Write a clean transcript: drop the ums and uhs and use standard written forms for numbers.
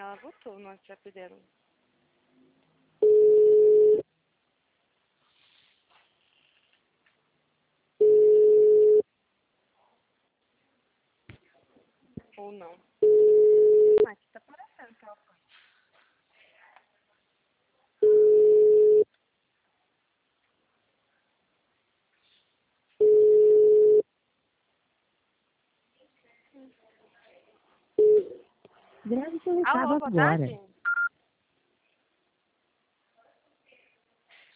ela botou no WhatsApp dela. Ou não. Aqui tá aparecendo que ela foi. Grave seu recado Alô, boa agora. tarde?